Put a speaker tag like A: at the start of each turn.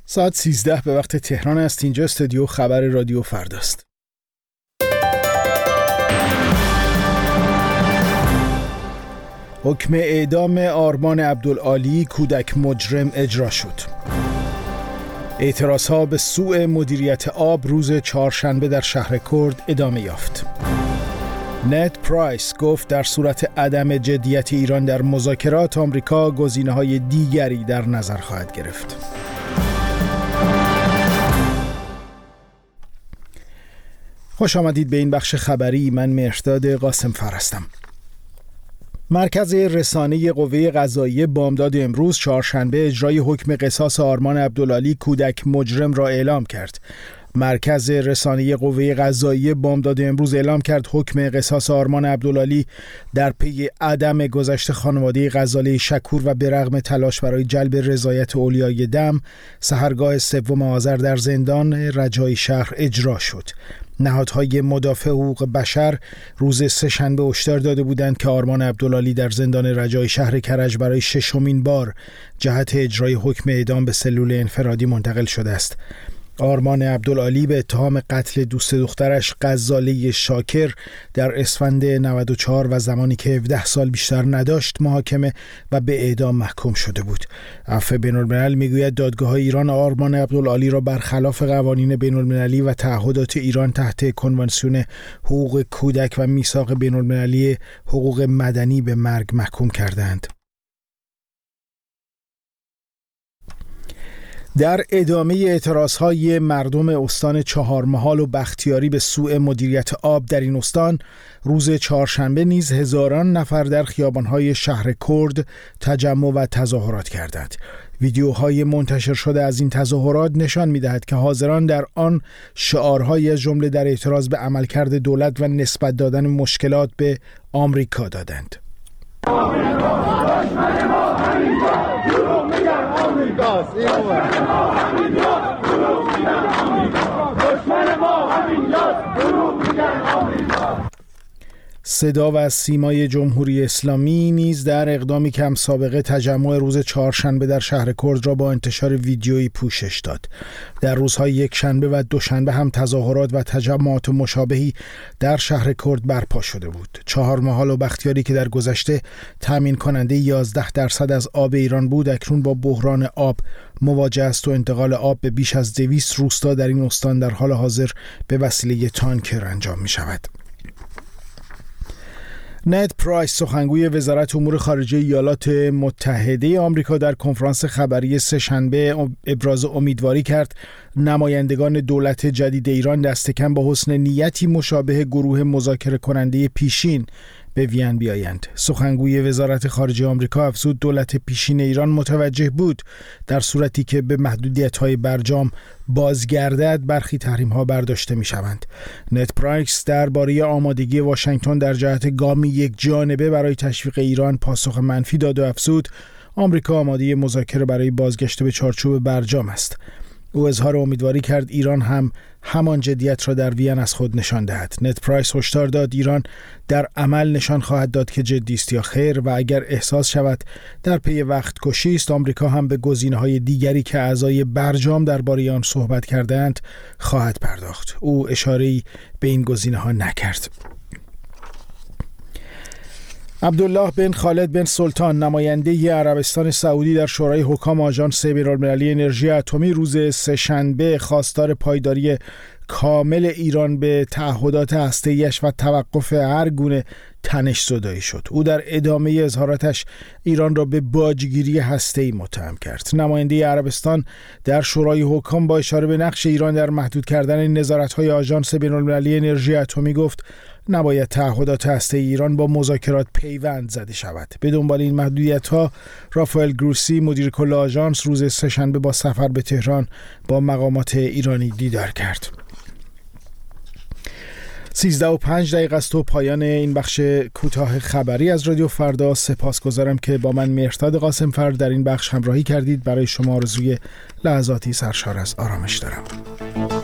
A: ساعت 13 به وقت تهران است. اینجا استودیو خبر رادیو فرداست. حکم اعدام آرمان عبدالعالی کودک مجرم اجرا شد. اعتراضها به سوء مدیریت آب روز چهارشنبه در شهر کرد ادامه یافت. نت پرایس گفت در صورت عدم جدیت ایران در مذاکرات، آمریکا گزینه‌های دیگری در نظر خواهد گرفت. خوش آمدید به این بخش خبری. من مهرداد قاسم فر هستم. مرکز رسانه قوه قضاییه بامداد امروز چهارشنبه اجرای حکم قصاص آرمان عبدالعالی کودک مجرم را اعلام کرد. مرکز رسانه قوه قضاییه بامداد امروز اعلام کرد حکم قصاص آرمان عبدالعالی در پی عدم گذشت خانواده غزاله شکور و به رغم تلاش برای جلب رضایت اولیای دم، سحرگاه 3 آذر در زندان رجایی شهر اجرا شد. نهادهای مدافع حقوق بشر روز سه‌شنبه هشدار داده بودند که آرمان عبدالعالی در زندان رجایی شهر کرج برای 6مین بار جهت اجرای حکم اعدام به سلول انفرادی منتقل شده است. آرمان عبدالعالی به اتهام قتل دوست دخترش غزاله شاکر در اسفند 94 و زمانی که 17 سال بیشتر نداشت محاکمه و به اعدام محکوم شده بود. عفو بین‌الملل میگوید دادگاه‌های ایران آرمان عبدالعالی را برخلاف قوانین بین‌المللی و تعهدات ایران تحت کنوانسیون حقوق کودک و میثاق بین‌المللی حقوق مدنی به مرگ محکوم کردند. در ادامه اعتراضهای مردم استان چهارمحال و بختیاری به سوء مدیریت آب در این استان، روز چهارشنبه نیز هزاران نفر در خیابانهای شهر کرد تجمع و تظاهرات کردند. ویدیوهای منتشر شده از این تظاهرات نشان می‌دهد که حاضران در آن شعارهای از جمله در اعتراض به عملکرد دولت و نسبت دادن مشکلات به آمریکا دادند. صدا و سیمای جمهوری اسلامی نیز در اقدامی که هم سابقه تجمع روز چهارشنبه در شهر کرد را با انتشار ویدیویی پوشش داد. در روزهای یکشنبه و دوشنبه هم تظاهرات و تجمعات مشابهی در شهر کرد برپا شده بود. چهارمحال و بختیاری که در گذشته تامین کننده 11% از آب ایران بود، اکنون با بحران آب مواجه است و انتقال آب به بیش از 200 روستا در این استان در حال حاضر به وسیله تانکر انجام می شود. نت پرایس سخنگوی وزارت امور خارجه ایالات متحده آمریکا در کنفرانس خبری سه‌شنبه ابراز امیدواری کرد نمایندگان دولت جدید ایران دست کم با حسن نیتی مشابه گروه مذاکره کننده پیشین به وین بیایند. سخنگوی وزارت خارجه آمریکا افزود دولت پیشین ایران متوجه بود در صورتی که به محدودیت‌های برجام بازگردد برخی تحریم‌ها برداشته می‌شوند. نت پرایس درباره آمادگی واشنگتن در جهت گامی یک جانبه برای تشویق ایران پاسخ منفی داد و افزود آمریکا آماده مذاکره برای بازگشت به چارچوب برجام است. او اظهار امیدواری کرد ایران هم همان جدیت را در وین از خود نشان دهد. نت پرایس هشدار داد ایران در عمل نشان خواهد داد که جدی است یا خیر و اگر احساس شود در پی وقت کشی است، آمریکا هم به گزینه‌های دیگری که اعضای برجام درباره آن صحبت کردند خواهد پرداخت. او اشاره‌ای به این گزینه‌ها نکرد. عبدالله بن خالد بن سلطان نماینده عربستان سعودی در شورای حکام آژانس بین‌المللی انرژی اتمی روز سه‌شنبه خواستار پایداری کامل ایران به تعهدات هسته‌ایش و توقف هر گونه تنش‌زدایی شد. او در ادامه اظهاراتش ایران را به باجگیری هسته‌ای متهم کرد. نماینده عربستان در شورای حکام با اشاره به نقش ایران در محدود کردن نظارت‌های آژانس بین‌المللی انرژی اتمی گفت نباید تعهدات هسته‌ای ایران با مذاکرات پیوند زده شود. به دنبال این محدودیت‌ها رافائل گروسی مدیر کل آژانس روز سه‌شنبه با سفر به تهران با مقامات ایرانی دیدار کرد. 13:05 است و پایان این بخش کوتاه خبری از رادیو فردا. سپاسگزارم که با من مهرداد قاسم فر در این بخش همراهی کردید. برای شما آرزوی لحظاتی سرشار از آرامش دارم.